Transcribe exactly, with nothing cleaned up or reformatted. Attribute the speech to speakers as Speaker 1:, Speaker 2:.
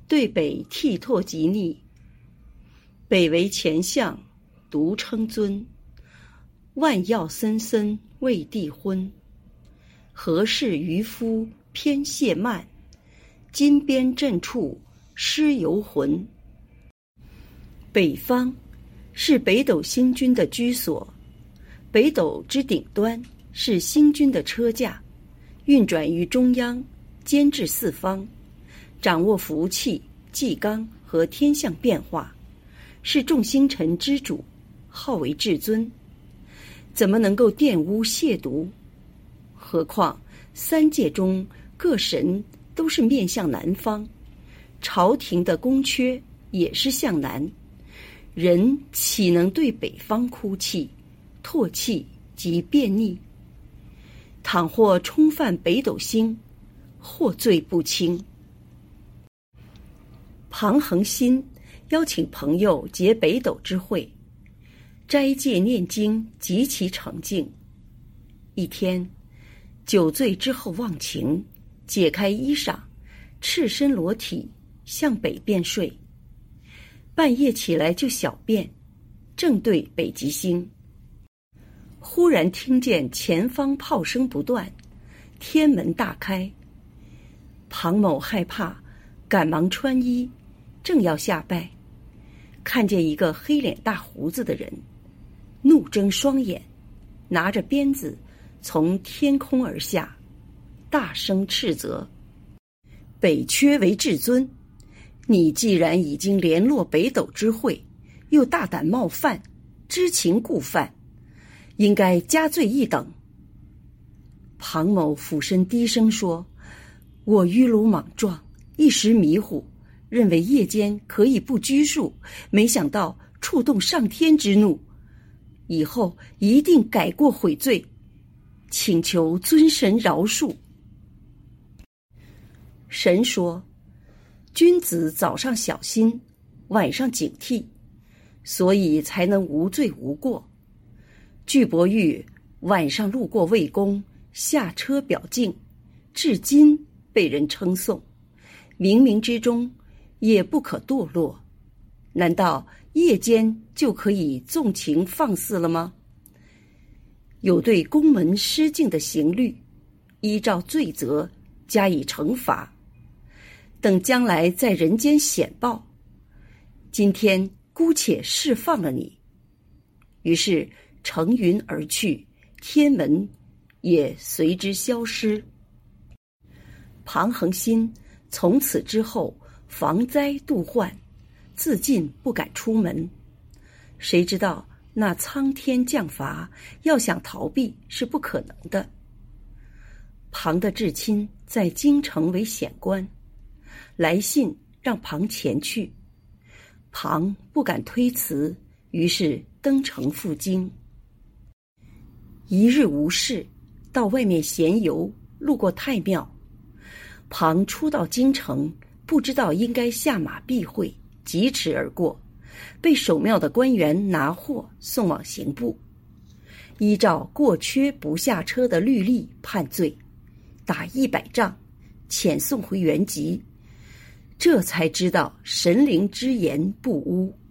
Speaker 1: 对北剔拓极逆。北为前相，独称尊。万药森森为帝昏。何事渔夫偏谢慢？金边阵处失游魂。北方是北斗星君的居所，北斗之顶端是星君的车架，运转于中央，监制四方，掌握福气、纪纲和天象变化，是众星辰之主，号为至尊。怎么能够玷污亵渎？何况三界中各神都是面向南方，朝廷的宫阙也是向南，人岂能对北方哭泣、唾弃及便溺？倘或冲犯北斗星，获罪不轻。庞恒新邀请朋友结北斗之会，斋戒念经，极其澄净。一天，酒醉之后忘情，解开衣裳，赤身裸体向北便睡。半夜起来就小便，正对北极星。忽然听见前方炮声不断，天门大开。庞某害怕，赶忙穿衣，正要下拜，看见一个黑脸大胡子的人，怒睁双眼，拿着鞭子从天空而下，大声斥责：北阙为至尊，你既然已经联络北斗之会，又大胆冒犯，知情故犯，应该加罪一等。庞某俯身低声说：我愚鲁莽撞，一时迷糊，认为夜间可以不拘束，没想到触动上天之怒，以后一定改过悔罪，请求尊神饶恕。神说：君子早上小心，晚上警惕，所以才能无罪无过。巨伯玉晚上路过魏公，下车表敬，至今被人称颂，冥冥之中也不可堕落。难道夜间就可以纵情放肆了吗？有对宫门失敬的刑律，依照罪责加以惩罚，等将来在人间显报。今天姑且释放了你。于是乘云而去，天门也随之消失。庞恒新从此之后防灾度患，自尽不敢出门。谁知道那苍天降罚，要想逃避是不可能的。庞的至亲在京城为显官，来信让庞前去。庞不敢推辞，于是登城赴京。一日无事，到外面闲游，路过太庙。庞初到京城，不知道应该下马避讳，疾驰而过，被守庙的官员拿获送往刑部，依照过缺不下车的律例判罪，打一百杖，遣送回原籍。这才知道神灵之言不污。